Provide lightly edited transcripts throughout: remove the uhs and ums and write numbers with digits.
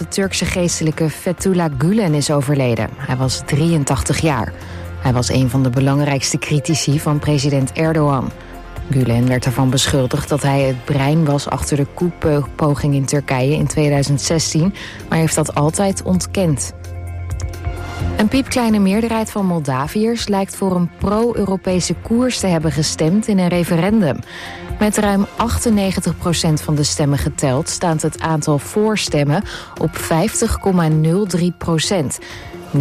de Turkse geestelijke Fethullah Gülen is overleden. Hij was 83 jaar. Hij was een van de belangrijkste critici van president Erdogan. Gülen werd ervan beschuldigd dat hij het brein was achter de coup-poging in Turkije in 2016, maar heeft dat altijd ontkend. Een piepkleine meerderheid van Moldaviërs lijkt voor een pro-Europese koers te hebben gestemd in een referendum. Met ruim 98% van de stemmen geteld staat het aantal voorstemmen op 50,03%. 49,97%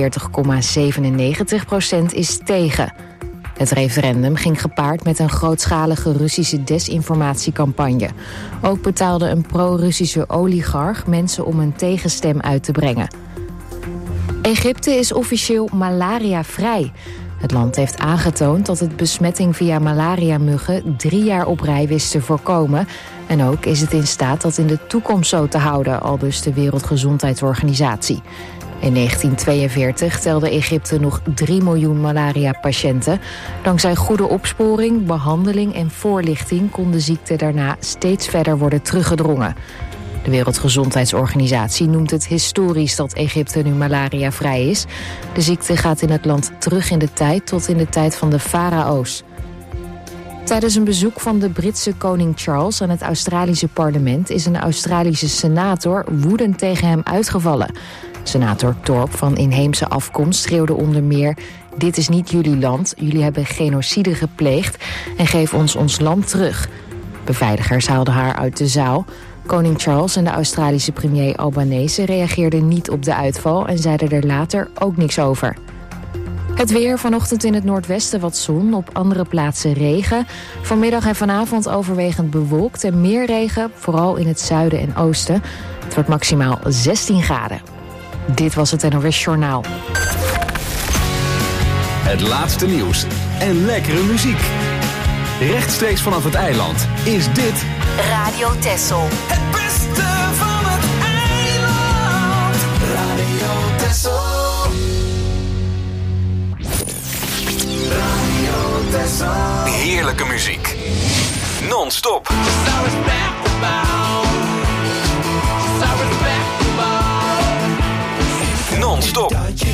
is tegen. Het referendum ging gepaard met een grootschalige Russische desinformatiecampagne. Ook betaalde een pro-Russische oligarch mensen om een tegenstem uit te brengen. Egypte is officieel malaria-vrij. Het land heeft aangetoond dat het besmetting via malariamuggen 3 jaar op rij wist te voorkomen. En ook is het in staat dat in de toekomst zo te houden, aldus de Wereldgezondheidsorganisatie. In 1942 telde Egypte nog 3 miljoen malaria-patiënten. Dankzij goede opsporing, behandeling en voorlichting kon de ziekte daarna steeds verder worden teruggedrongen. De Wereldgezondheidsorganisatie noemt het historisch dat Egypte nu malaria-vrij is. De ziekte gaat in het land terug in de tijd tot in de tijd van de farao's. Tijdens een bezoek van de Britse koning Charles aan het Australische parlement is een Australische senator woedend tegen hem uitgevallen. Senator Thorpe van inheemse afkomst schreeuwde onder meer: "Dit is niet jullie land, jullie hebben genocide gepleegd en geef ons land terug." Beveiligers haalden haar uit de zaal. Koning Charles en de Australische premier Albanese reageerden niet op de uitval en zeiden er later ook niks over. Het weer, vanochtend in het noordwesten wat zon, op andere plaatsen regen. Vanmiddag en vanavond overwegend bewolkt en meer regen, vooral in het zuiden en oosten. Het wordt maximaal 16 graden. Dit was het NOS Journaal. Het laatste nieuws en lekkere muziek. Rechtstreeks vanaf het eiland is dit Radio Texel. Het beste van het eiland. Radio Texel. Radio Texel. heerlijke muziek. Non-stop. Non-stop.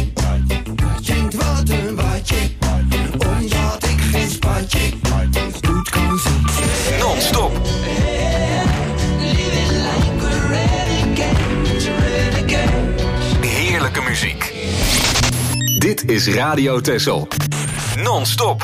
Non-stop. Heerlijke muziek. Dit is Radio Texel. Non-stop.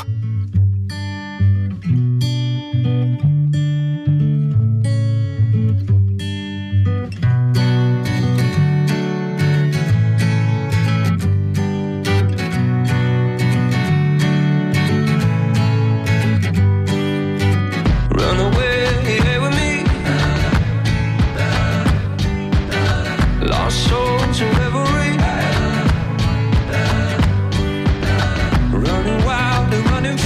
Running wild and running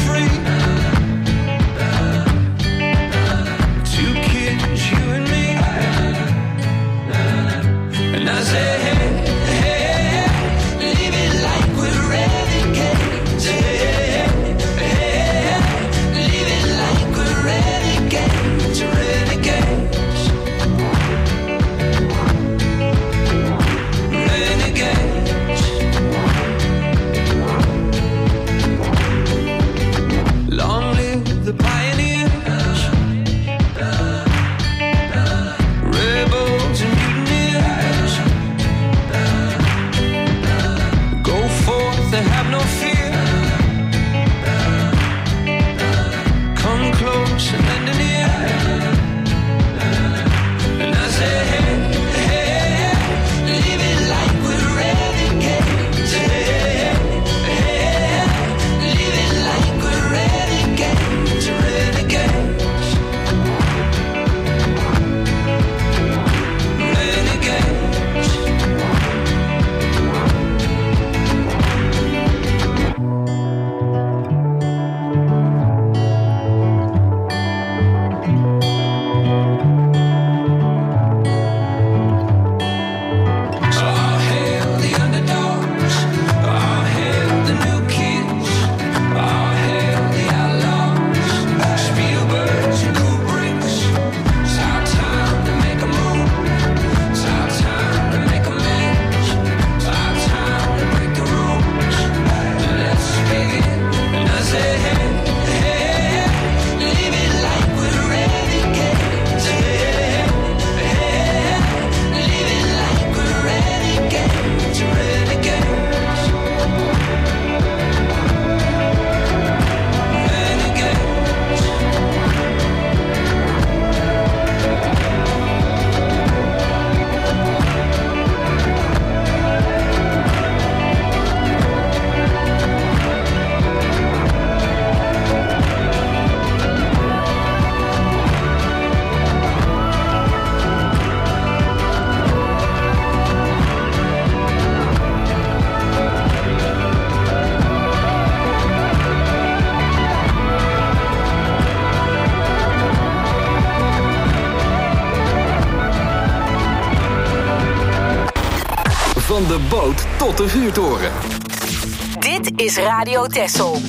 Van de boot tot de vuurtoren. Dit is Radio Texel.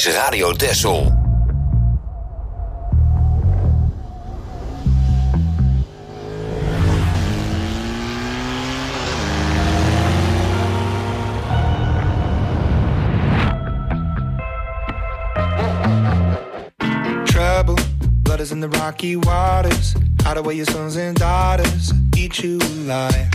is Radio Texel. Trouble, blood is in the rocky waters. Hide away your sons and daughters, eat you alive.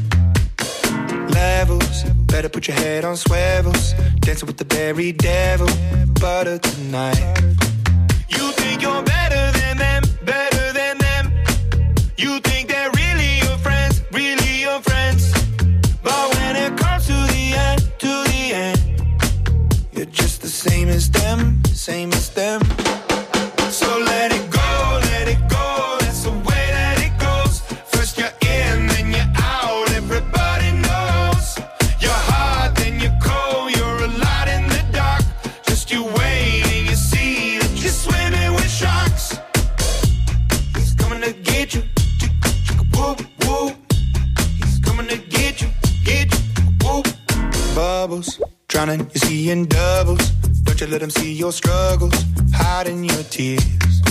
Levels, better put your head on swivels. Dancing with the very devil, butter tonight. You think you're better than them, better than them. You think they're really your friends, really your friends. But when it comes to the end, you're just the same as them, same as them. So let it go, let it go. That's the way that it goes. First you're in, then you're out. Everybody knows you're hot, then you're cold. You're a lot in the dark. Just you wait and you see that you're swimming with sharks. He's coming to get you, whoop whoop. He's coming to get you, whoop. Bubbles, drowning, you're seeing doubles. Don't you let them see your struggles, hiding your tears.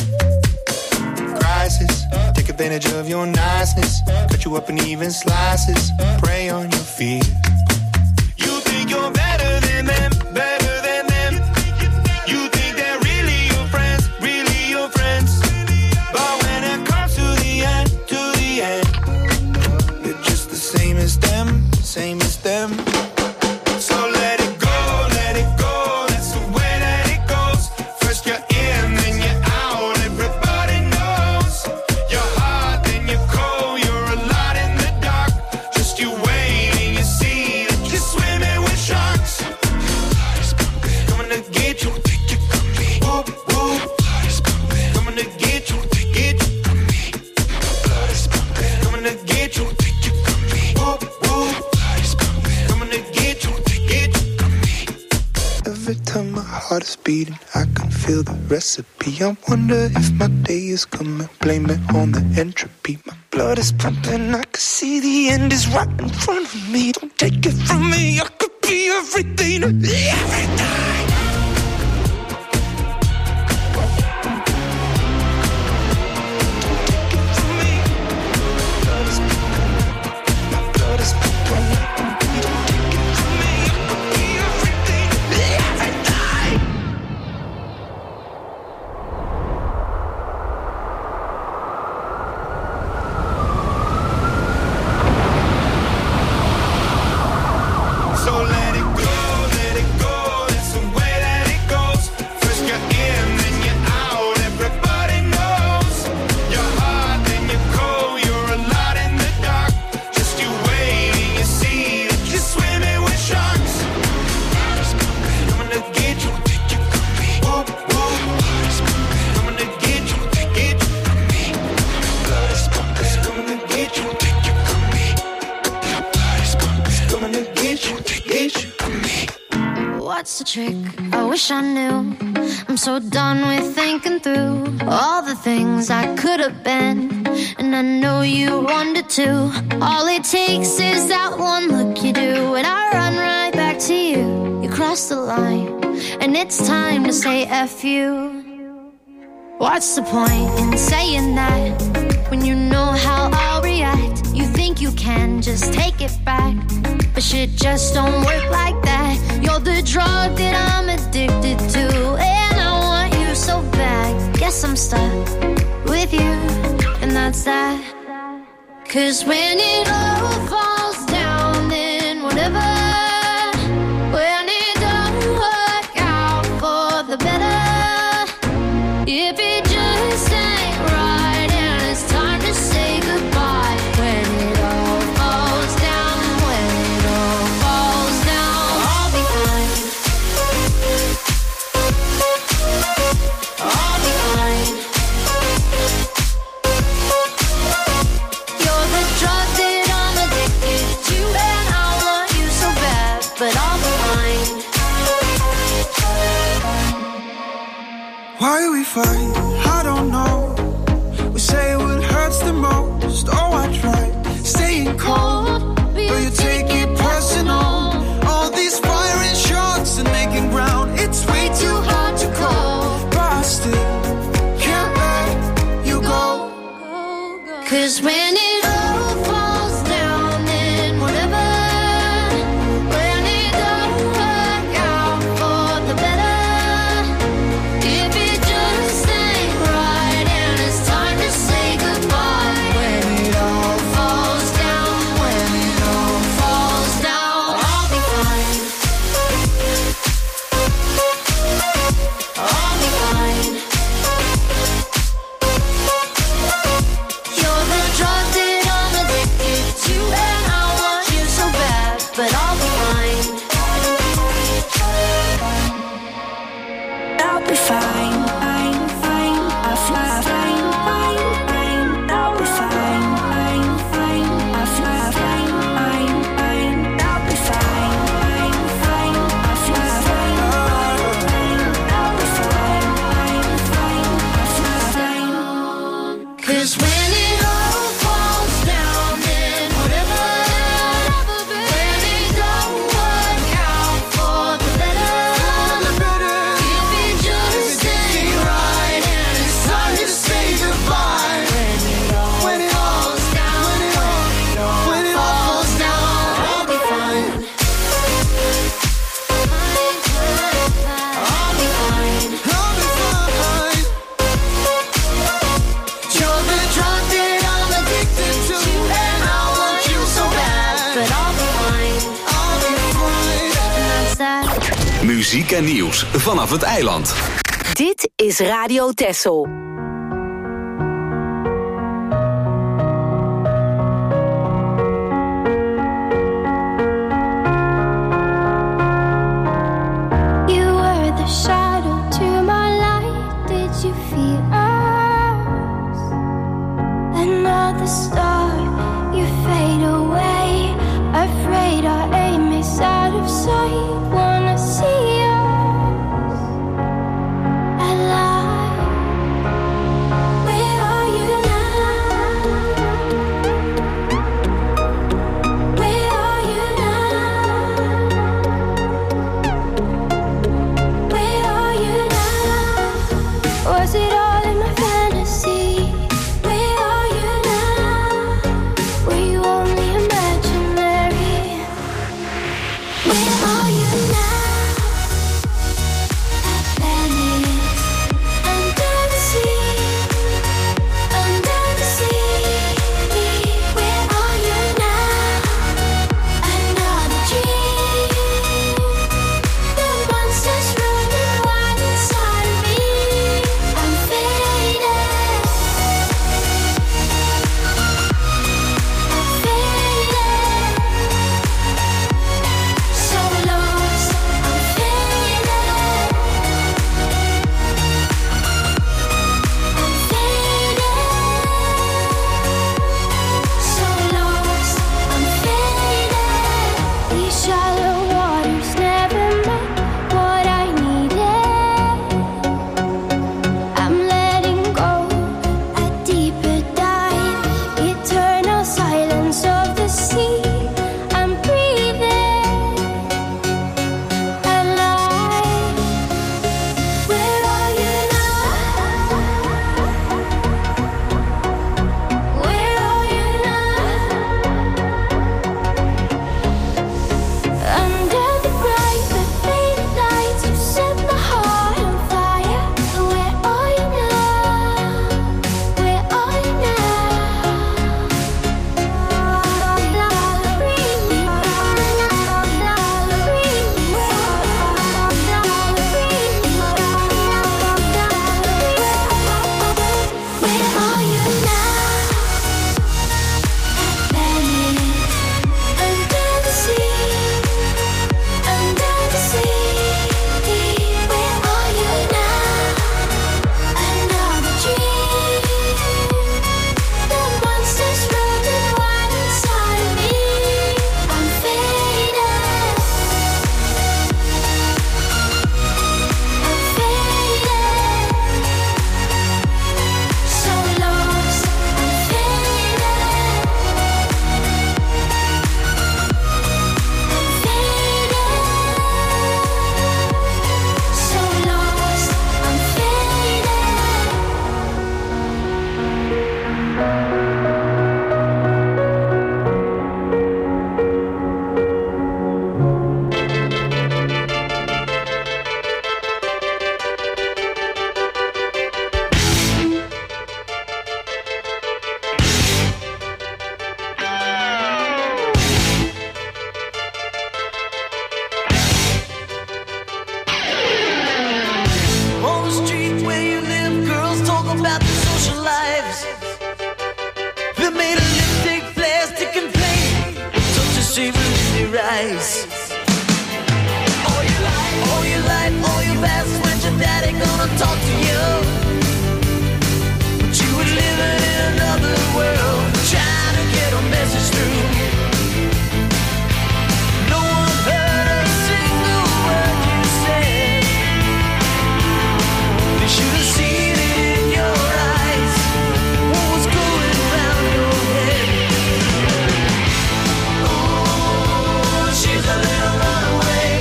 Crisis, take advantage of your niceness. Cut you up in even slices, prey on your fears. You think you're better than them, better than them. You think they're really your friends, really your friends. But when it comes to the end, you're just the same as them, same as them. So let it go, let it go. That's the way that it goes. First you're in, then you're out. Everybody knows you're hot, then you're cold. You're a lot in the dark. Just you wait and you see that you're swimming with sharks. Coming to get you, whoop whoop. Coming to get you, coming to get you, whoop whoop. Coming to get you. Every time my heart is beating, I can feel the recipe. I wonder if my day is coming, blame it on the entropy. My blood is pumping, I can see the end is right in front of me. Don't take it from me, I could be everything, everything. What's the trick? I wish I knew. I'm so done with thinking through all the things I could have been, and I know you wanted to. All it takes is that one look you do, and I run right back to you. You cross the line, and it's time to say F you. What's the point in saying that when you know how I'll react? You think you can just take it back, but shit just don't work like that. You're the drug that I'm addicted to, and I want you so bad. Guess I'm stuck with you, and that's that. 'Cause when it all falls down, then whatever. When it don't work out for the better, if it just ain't right and it's time to say goodbye. When it all falls down, when it all falls down, I'll be fine. I'll be fine. You're the drug that I'm addicted to, and I want you so bad, but I'll be fine. Why we fight? I don't know. We say what hurts the most. Oh, I tried staying cold, but you take it personal. All these firing shots and making ground. It's way too hard 'Cause when it all falls down, then whatever, when it don't work out for the better, if it just ain't right and it's time to say goodbye, when it all falls down, when it all falls down, I'll be fine. I'll be fine. You're the drug that I'm addicted to, and I want you so bad, but I'll be fine. I'll be fine, fine, fine. I'll fly, fine, fine, fine. I'll be fine, fine, fine. I'll fly, fine, fine, fine. I'll be fine, fine, fine. I'll fly, fine, fine. I'll be fine, fine, fine. I'll fly, fine. 'Cause when it all falls down, then whatever, when it don't work out for the better, if it just ain't right and it's time to say goodbye, when it all falls down, when it all falls down, I'll be fine. I'll be fine. You're the drug that I'm addicted to, and I want you so bad, but I'll be fine. I'll be fine. And that's that. Muziek en nieuws vanaf het eiland. Dit is Radio Texel. You were the shadow to my light. Did you feel us? Another star, you fade away. Afraid our aim is out of sight. Wanna see us alive. Where are you now? Where are you now? Where are you now? Was it all in my fantasy? Where are you now? Were you only imaginary? Where are you now? Atlantis, under the sea, under the sea. Where are you now? Another dream. The monsters running wild inside of me. I'm feeling about the social lives. They made a lipstick, plastic and paint, such a savor in their eyes. All your life, all your past, when's your daddy gonna talk to you? But you were living in another world, trying to get a message through. No one heard a single word you said. They should have seen it in your eyes, what was going around your head. Oh, she's a little runaway.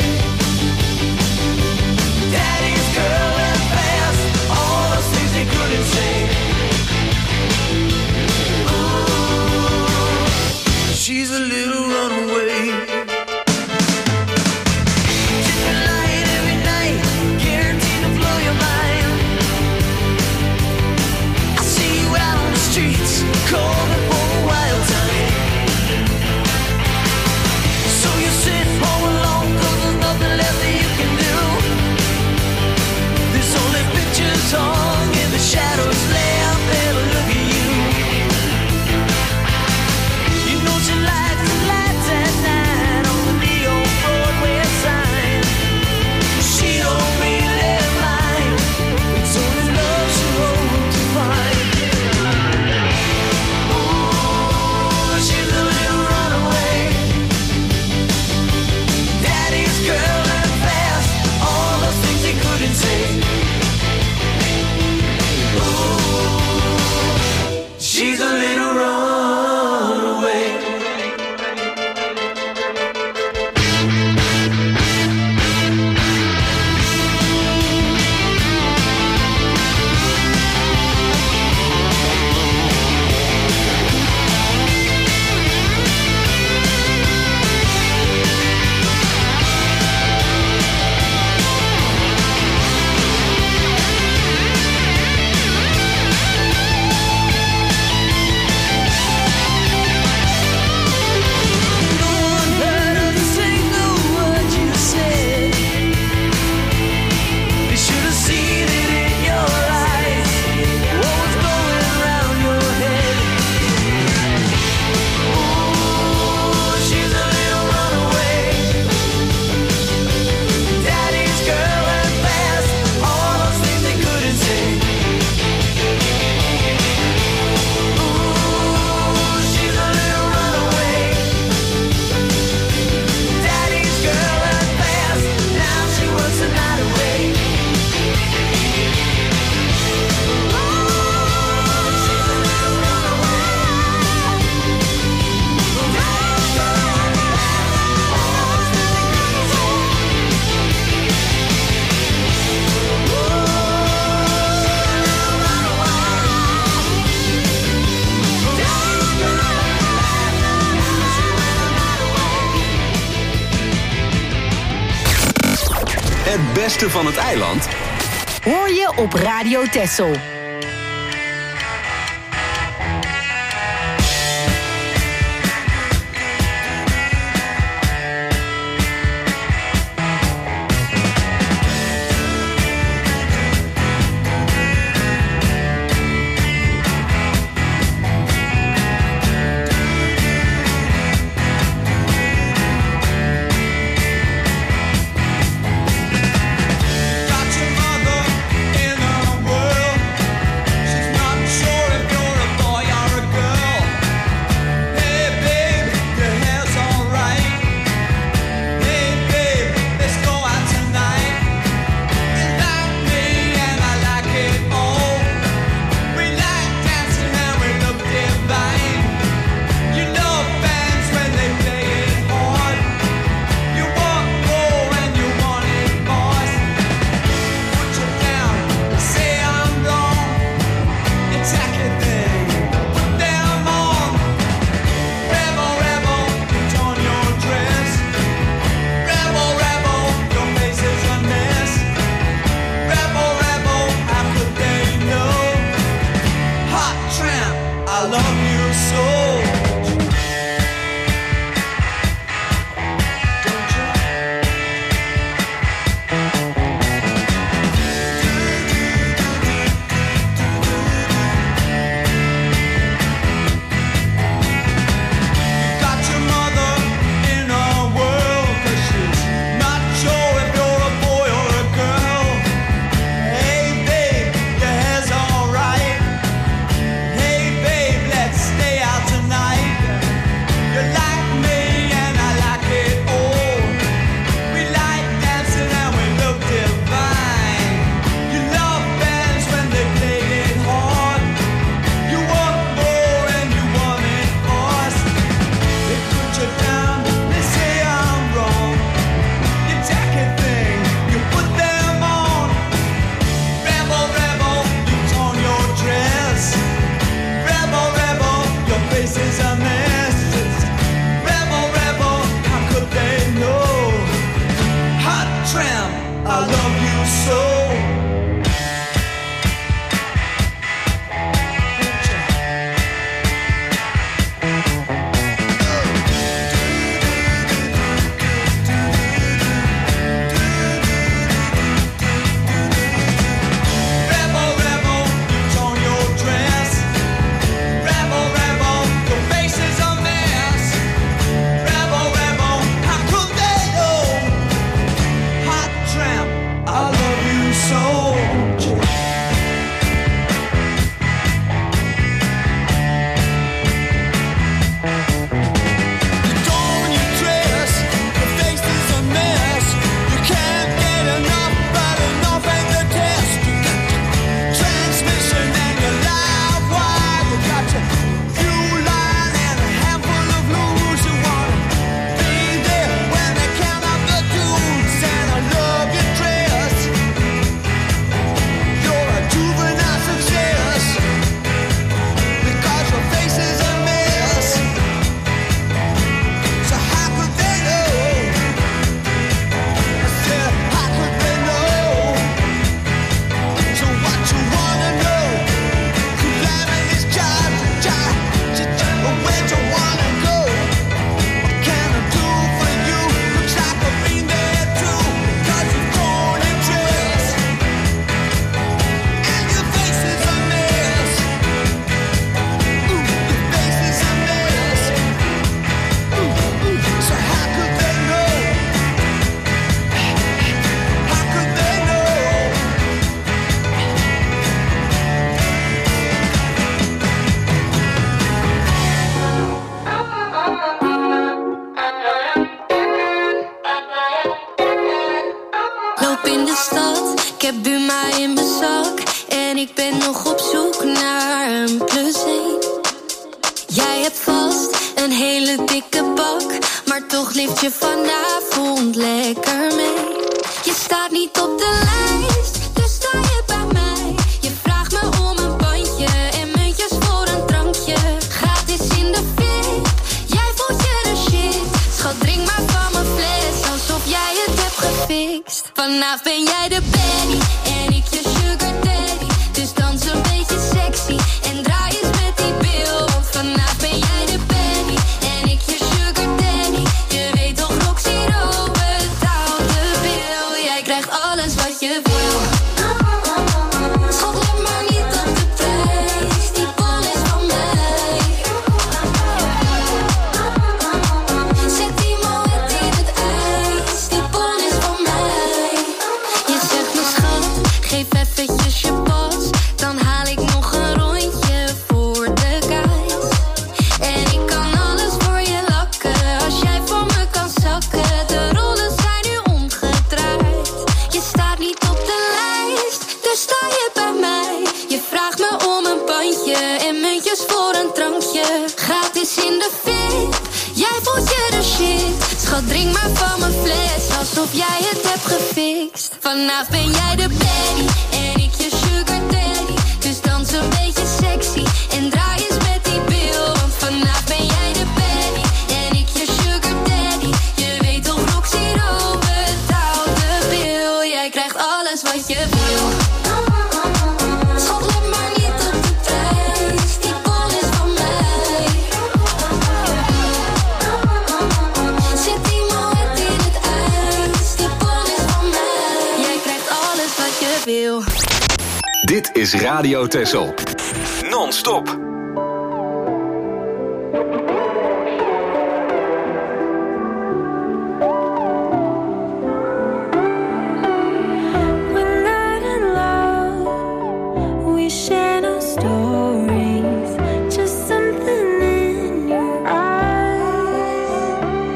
Daddy's girl and fast, all those things they couldn't say. Oh, she's a little runaway. Different light every night, guaranteed to blow your mind. I see you out on the streets, calling for a wild time. So you sit home alone, 'cause there's nothing left that you can do. There's only pictures hung in the shadows left there to look at you. You know she likes the lights at night on the neon Broadway sign. She don't really mind, it's only love she hopes to find. Ooh, she's a little runaway. Daddy's girl and fast, all those things he couldn't say. Ooh, she's a little runaway. No one heard of a single word you said. They should have seen it in your eyes, what was going around your head. Ooh, she's a little runaway. Daddy's girl and fast, all those things they couldn't say. Ooh, she's a little runaway. Daddy's girl and fast, now she works the night away. Het beste van het eiland Hoor je op Radio Texel. Got your mother in a whirl. ik ben nog op zoek naar een +1. Jij hebt vast een hele dikke bak, maar toch lift je vanavond lekker mee. Je staat niet op de lijst, dus sta je bij mij. Je vraagt me om een bandje en muntjes voor een drankje. Gratis in de fit, jij voelt je de shit. Schat, drink maar van mijn fles, alsof jij het hebt gefixt. Vanavond ben jij de baddie en ik je sugar daddy. Dus dans een beetje sexy en draai eens met die bil. Want vanavond ben jij de baddie en ik je sugar daddy. Je weet toch, Roxy Rowe betaalt de bil. Jij krijgt alles wat je wil. Schat, let maar niet op de prijs, die bon is van mij. Zet die moed in het ijs, die bon is van mij. Je zegt me schat, geef eventjes je pas, dan haal ik nog een rondje voor de guys. En ik kan alles voor je lakken, als jij voor me kan zakken. De rollen zijn nu omgedraaid. Je staat niet op de lijst, dus sta je bij mij. Je vraagt me om een bandje en muntjes voor een drankje. Gratis in de fit, jij voelt je de shit. Schat, drink maar van mijn fles, alsof jij het hebt gefixt. Vanavond ben jij de baddie en ik je sugar daddy. Dus dans een beetje sexy en draai eens met die bil. Want vanavond ben jij de baddie en ik je sugar daddy. Je weet toch, Roxy Rowe betaalt de bil. Jij krijgt alles wat je wil. Schat, let maar niet op de prijs, die bon is van mij. Zet die moed in het ijs, die bon is van mij. Jij krijgt alles wat je wil. Dit is Radio Texel. Non-stop. We're not in love. We share no stories. Just something in your eyes.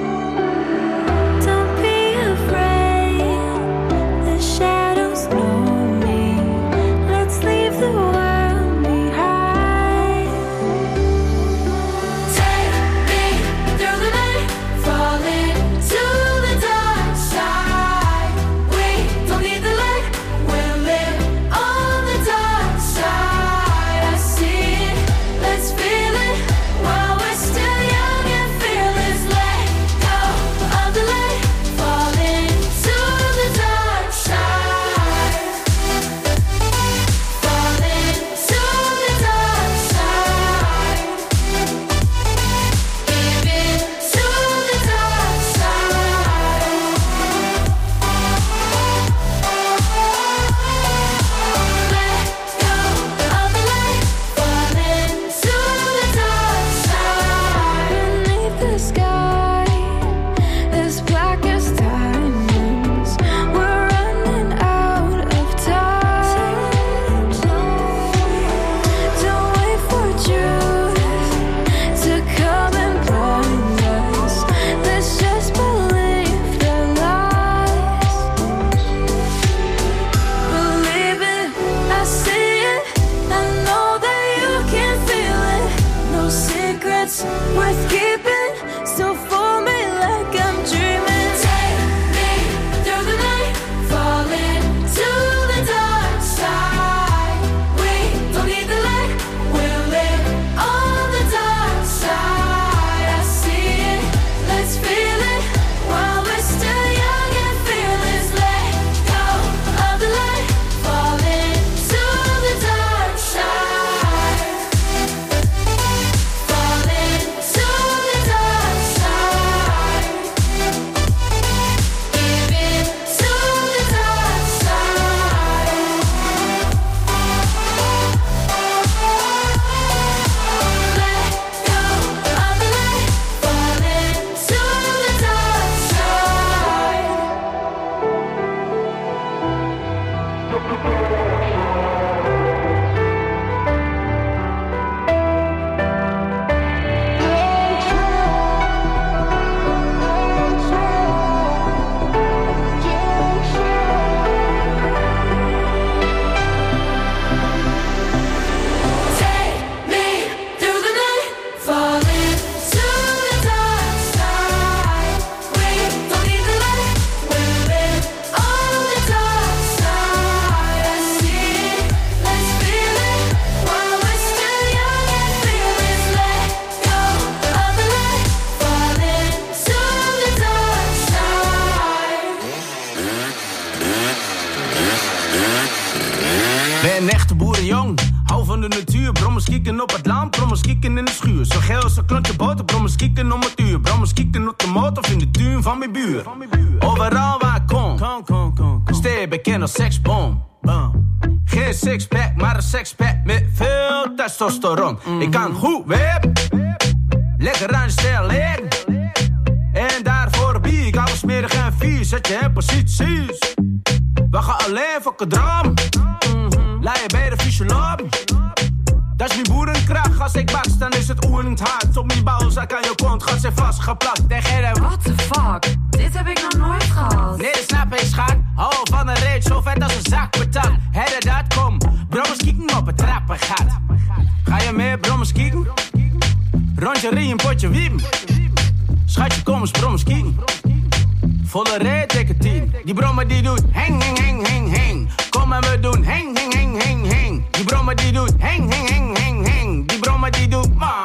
Don't be afraid. The shadows know me. Let's leave the world behind. hou van de natuur, brommers kieken op het land, brommers kieken in de schuur. Zo geel als een klontje boter, brommers kieken om het uur. Brommers kieken op de motor of in de tuin van mijn buur. Overal waar ik kom, steeds bekend als seksbom. Geen sixpack, maar een sexpack met veel testosteron. Ik kan goed web, lekker aan de stijl liggen. En daarvoor bier ik alles smerig en vies, zet je in posities. We gaan alleen voor kadram. Laat je bij de fysioloog. Dat is mijn boerenkracht. Als ik baks, dan is het oerend hard. Op mijn balzak aan je kont gaat ze vastgeplakt. What the fuck? Dit heb ik nog nooit gehad. Nee, dat snap ik, schat. Hou van een reet, zo vet als een zak patat. Hedde dat, kom. Brommers kieken op het trappengat. Ga je mee, brommers kieken? Rondje rie, potje wiepen. Schatje, kom eens, brommers kieken. Volle reet, dikke 10. Die brommer die doet heng, heng, heng, heng, heng. Kom en we doen heng, heng, heng, heng, heng. Die brommer die doet heng, heng, heng, heng, heng. Die brommer die doet ma.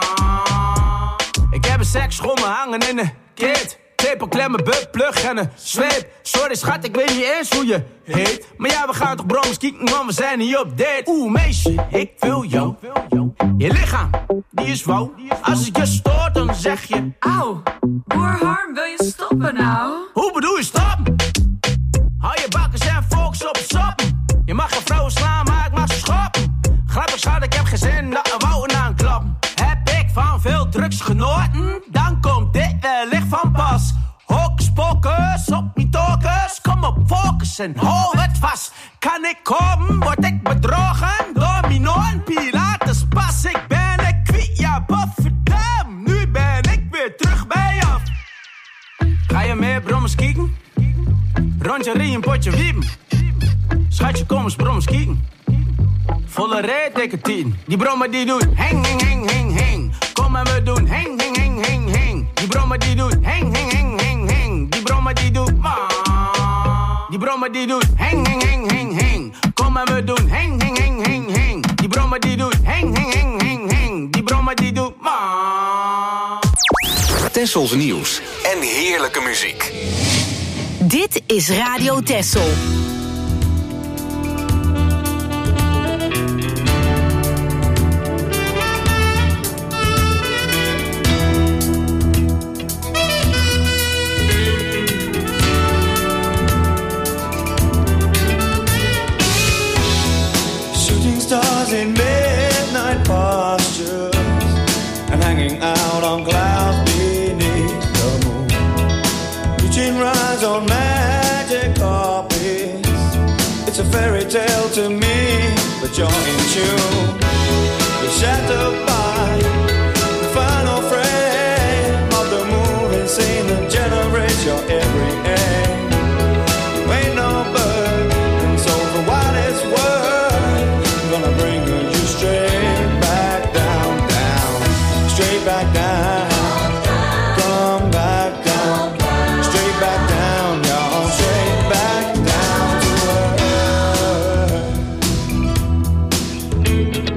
Ik heb een seksschommel hangen in de kit. Tepel, klemmen, buk, plug en een zweep. Sorry schat, ik weet niet eens hoe je heet. Maar ja, we gaan toch brommers kieken, want we zijn hier op date. Oeh meisje, ik wil jou. Je lichaam, die is wauw. Als het je stoort, dan zeg je auw. Boer Harm, wil je stoppen nou? Hoe bedoel je stoppen? Hou je bakkers en focus op het soppen. Je mag geen vrouwen slaan, maar ik mag ze schoppen. Grappig schat, ik heb geen zin dat we wouden aanklappen. Heb ik van veel drugs genoten? Dan komt dit wellicht van pas. Hokus pokus, op niet tokus. Kom op, focus en hou het vast. Kan ik komen, word ik bedrogen? Domino en Pilates pas. Ik ben een kwiet, ja bofferdam. Nu ben ik weer terug bij af. Ga je mee, brommers kieken? Rondje rie, een potje wiepen. Schatje, kom eens, brommers kieken. Volle reet, dikke 10. Die brommer die doet heng, heng, heng, heng, heng. Kom en we doen heng, heng, heng, heng, heng. Die brommer die doet heng, heng, heng, heng, heng. Die brommer die doet ma. Die brommer die doet heng, heng, heng, heng, heng. Kom en we doen heng, heng, heng, heng, heng. Die brommer die doet heng, heng, heng, heng, heng. Die brommer die doet ma. Tessels nieuws en heerlijke muziek. Dit is Radio Tessel. Stars in midnight postures and hanging out on clouds beneath the moon, reaching rise on magic carpets. It's a fairy tale to me, but you're in tune. You're shattered by the final frame of the moving scene that generates your every aim. You ain't no bird, and so for what it's worth, gonna bring you straight back down, down, straight back down, come back down, straight back down, y'all, straight back down to earth.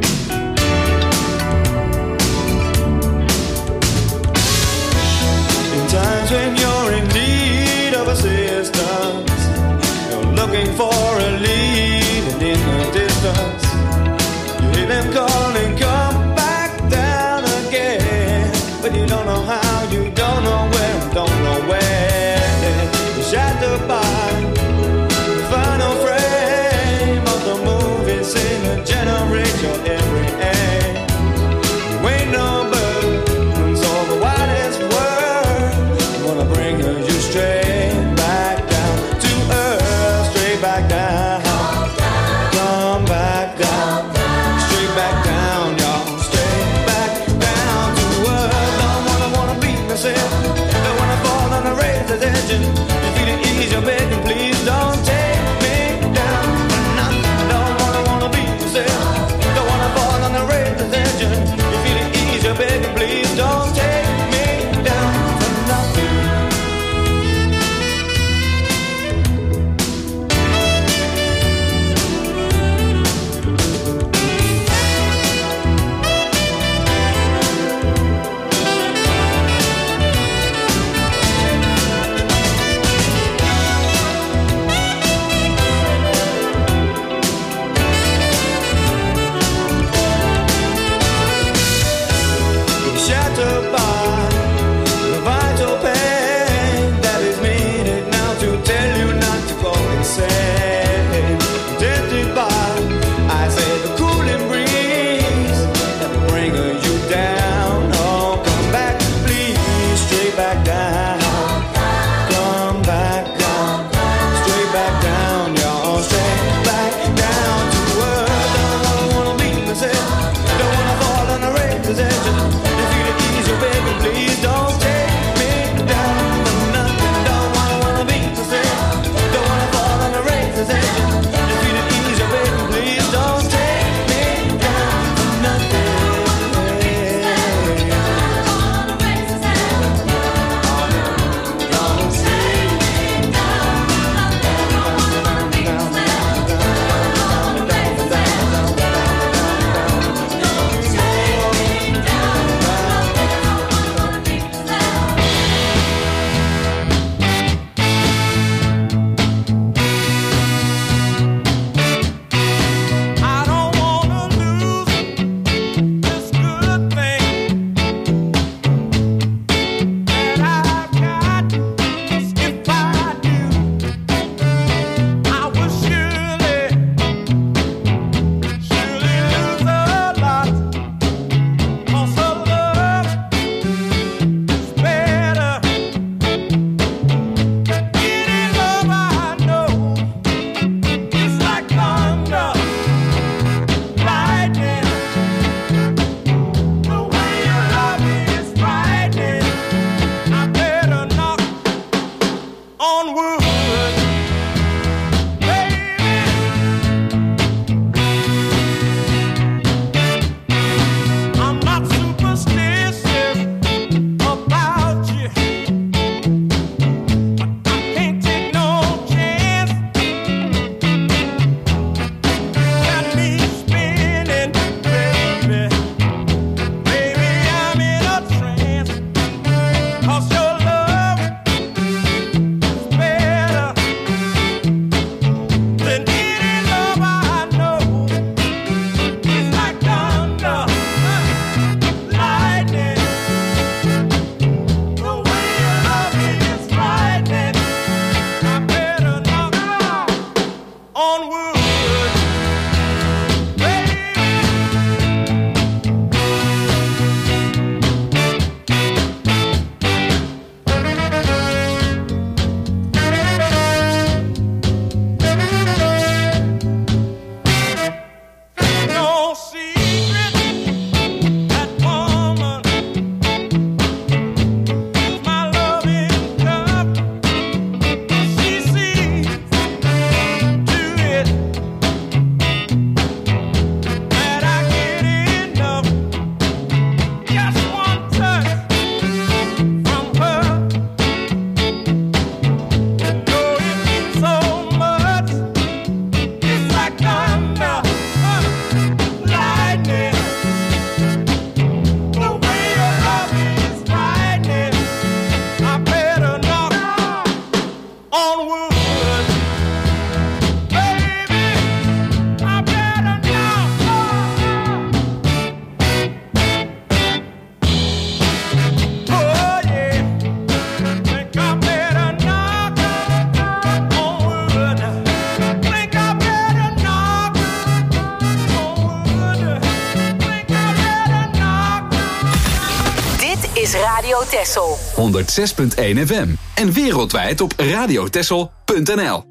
is Radio Texel. 106.1 FM. En wereldwijd op radiotexel.nl.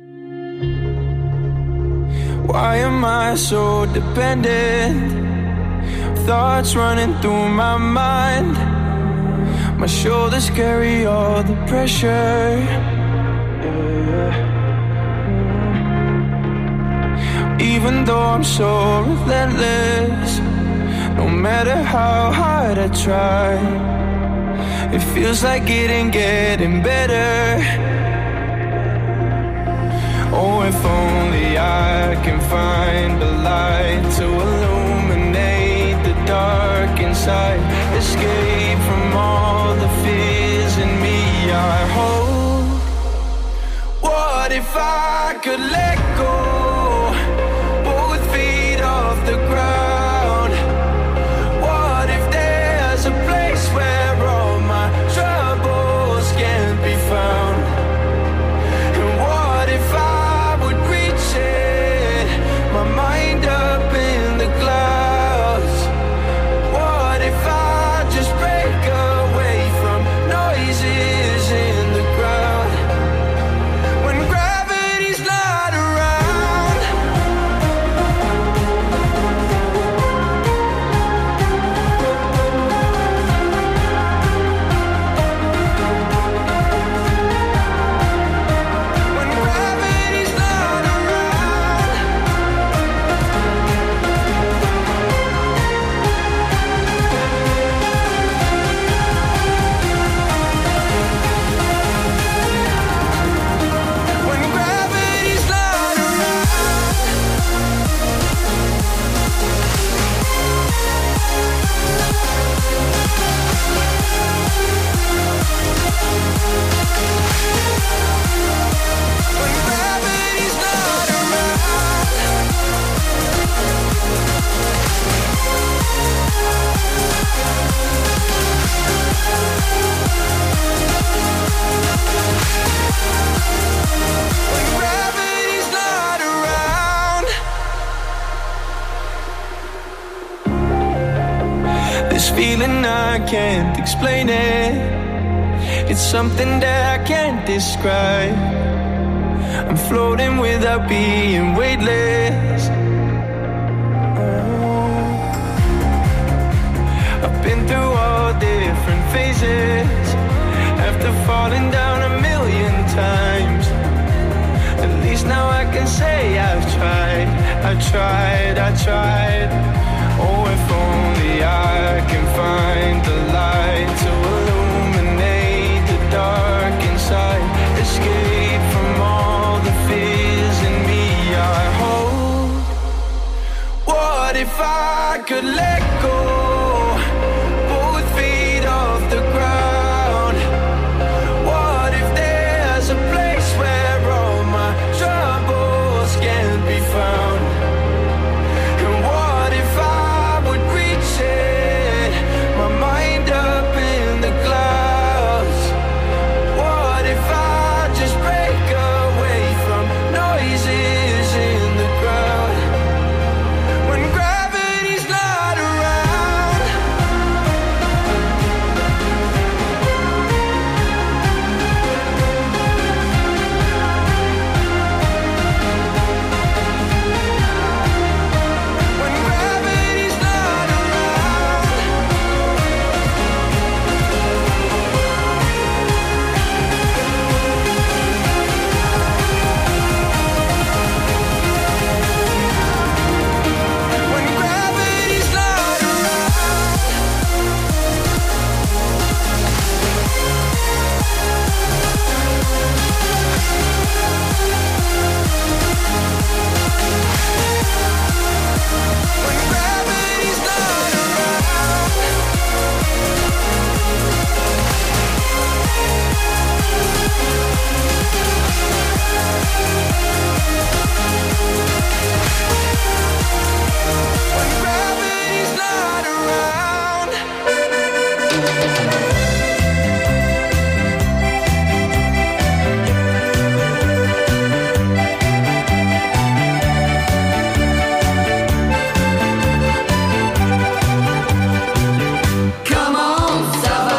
Why am I so dependent? Thoughts running through my mind. My shoulders carry all the pressure. Even though I'm so relentless, no matter how hard I try, it feels like it ain't getting better. Oh, if only I can find a light to illuminate the dark inside. Escape from all the fears in me I hold. What if I could let go, both feet off the ground? What if there's a place where all my troubles can't be found? And what if I would reach it, my mind up in the clouds? What if I just break away from noises in the ground? When gravity's not around, when gravity's not around, when gravity's not around. When gravity's not around. When gravity's not around. This feeling I can't explain it. It's something that I can't describe. I'm floating without being weightless. I've been through all different phases. After falling down a million times, at least now I can say I've tried. Oh, if only I can find the light to illuminate the dark inside. Escape from all the fears in me I hold. What if I could let go, both feet off the ground? What if there's a place where all my troubles can't be found? And what if I would reach it, my mind up in the clouds? What if I just break away from noises in the crowd? When gravity's not around, when gravity's not around, when gravity's not around. When gravity's not around. When gravity's not around. Come on, Savannah.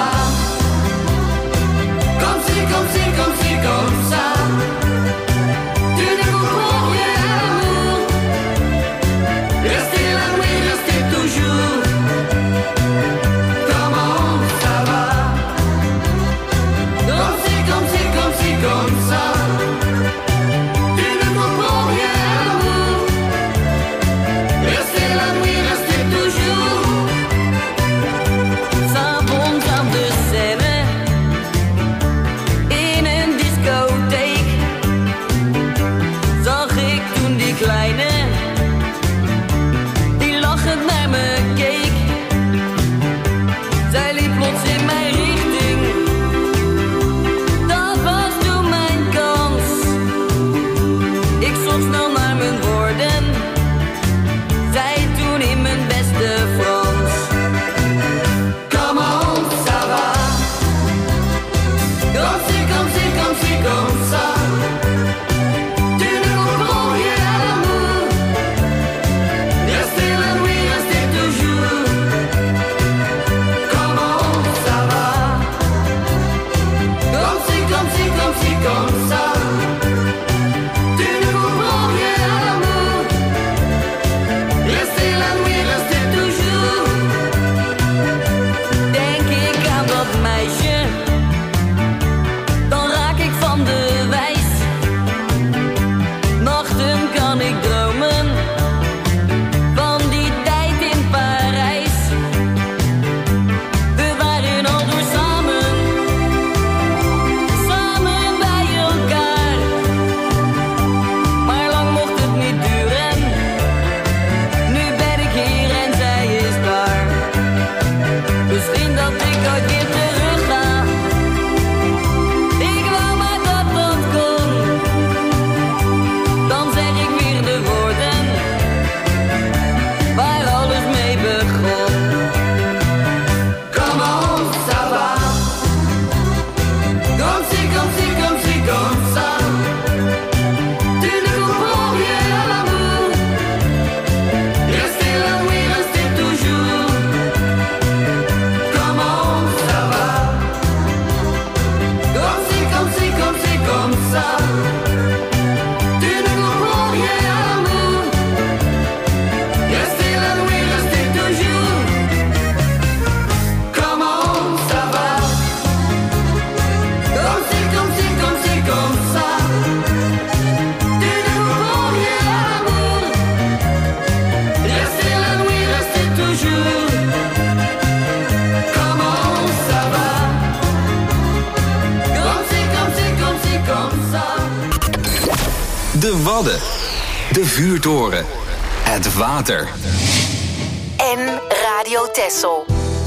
Wadden. De vuurtoren. Het water. En Radio Texel.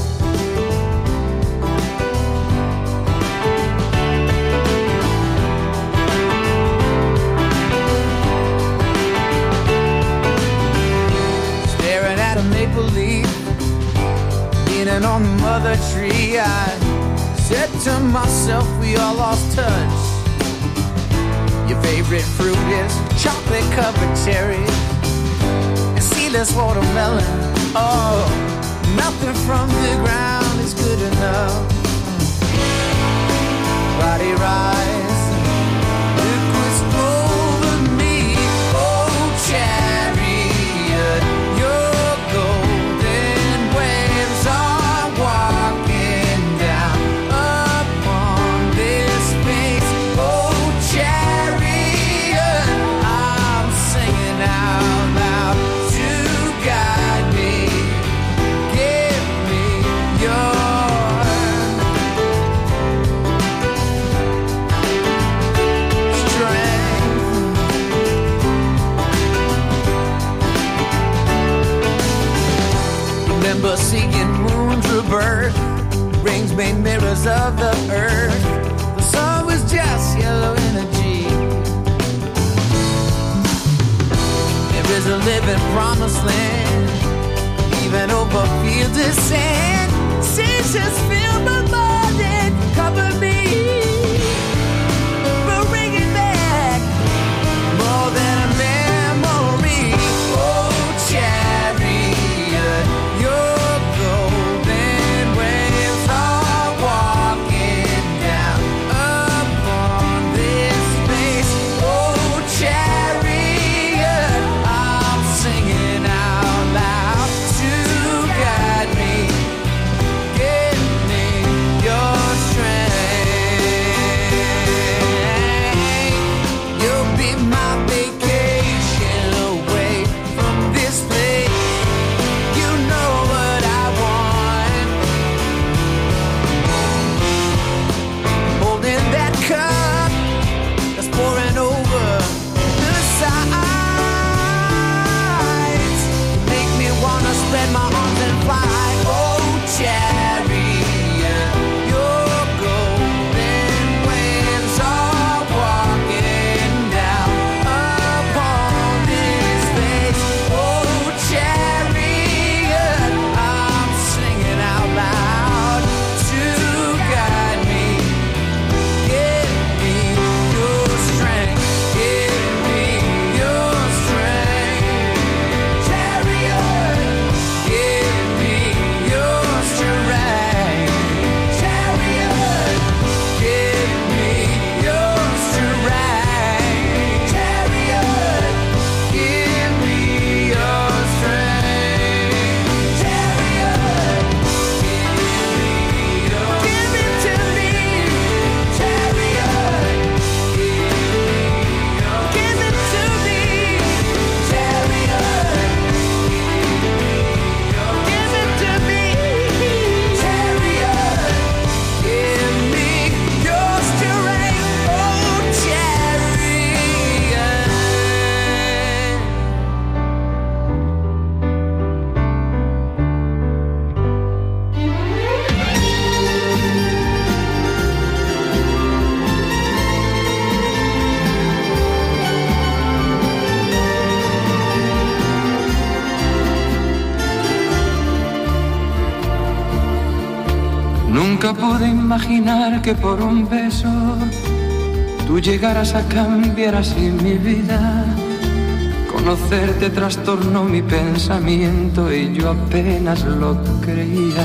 Staring at a maple leaf, leaning on the mother tree, I said to myself, we all lost touch. Your favorite fruit is chocolate-covered cherries and seedless watermelon. Oh, nothing from the ground is good enough. Body rise, liquids over me. Oh, chariot, your golden waves are walking down upon this space. Oh, chariot, I'm singing out loud to guide me. Give me your remember seeing moons rebirth, rings made mirrors of the earth. The sun was just yellow energy. There is a living promised land, even over fields of sand. Seasons fill my mind and cover me. Bring it back, more than a memory. Oh, chariot, your golden waves are walking down upon this space. Oh, chariot, I'm singing out loud to guide me. Give me your strength. You'll be my vacation away from this place. You know what I want. Holding that cup that's pouring over the sides. Make me wanna spread my arms and fly. Oh, chariot, your golden waves are walking down upon this space. Oh, chariot, I'm singing out loud to guide me. Give me your strength. Give me your strength. Chariot, give me your strength. Chariot, give me your strength. Chariot, give me your strength. Chariot, give it to me. Chariot, give it to me. Chariot, give it to me. Chariot, give me your strength. Oh, chariot. Nunca pude imaginar que por un beso tú llegaras a cambiar así mi vida. Conocerte trastornó mi pensamiento y yo apenas lo creía.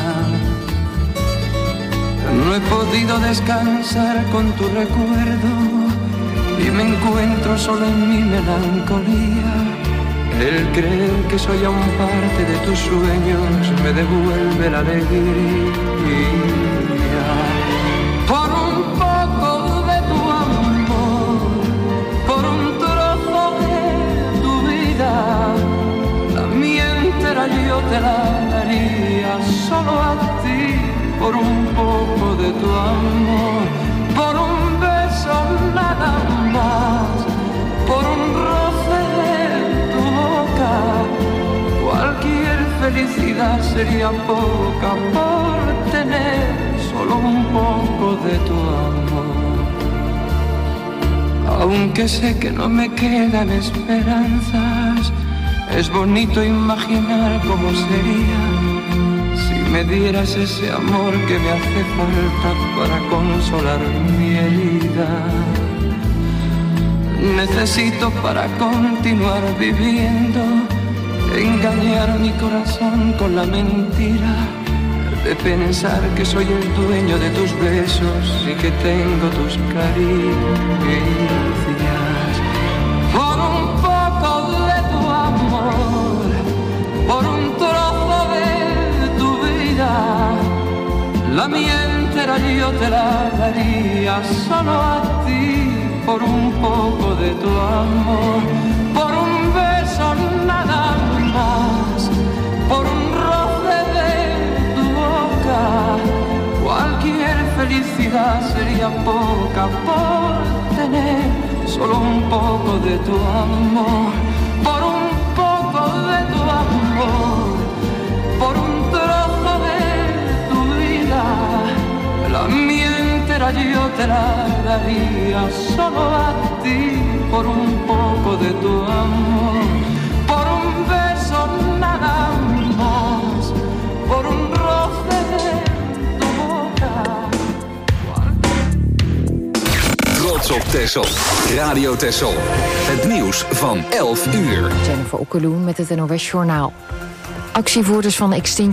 No he podido descansar con tu recuerdo y me encuentro solo en mi melancolía. El creer que soy aún parte de tus sueños me devuelve la alegría. Por un poco de tu amor, por un trozo de tu vida, la mía entera yo te la daría solo a ti. Por un poco de tu amor, por un beso nada más, por un roce felicidad sería poca por tener solo un poco de tu amor. Aunque sé que no me quedan esperanzas, es bonito imaginar cómo sería si me dieras ese amor que me hace falta para consolar mi herida. Necesito para continuar viviendo engañar mi corazón con la mentira de pensar que soy el dueño de tus besos y que tengo tus caricias. Por un poco de tu amor, por un trozo de tu vida, la mía entera yo te la daría solo a ti. Por un poco de tu amor, por un beso nada más, por un roce de tu boca, cualquier felicidad sería poca por tener solo un poco de tu amor, por un poco de tu amor, por un trozo de tu vida, la mía entera yo te la daría solo a ti, por un poco de tu amor, por un beso nada más, por un roce de tu boca. Trots op Texel. Radio Texel. Het nieuws van 11 uur. Jennifer Okkeloen met het NOS Journaal. Actievoerders van Extinction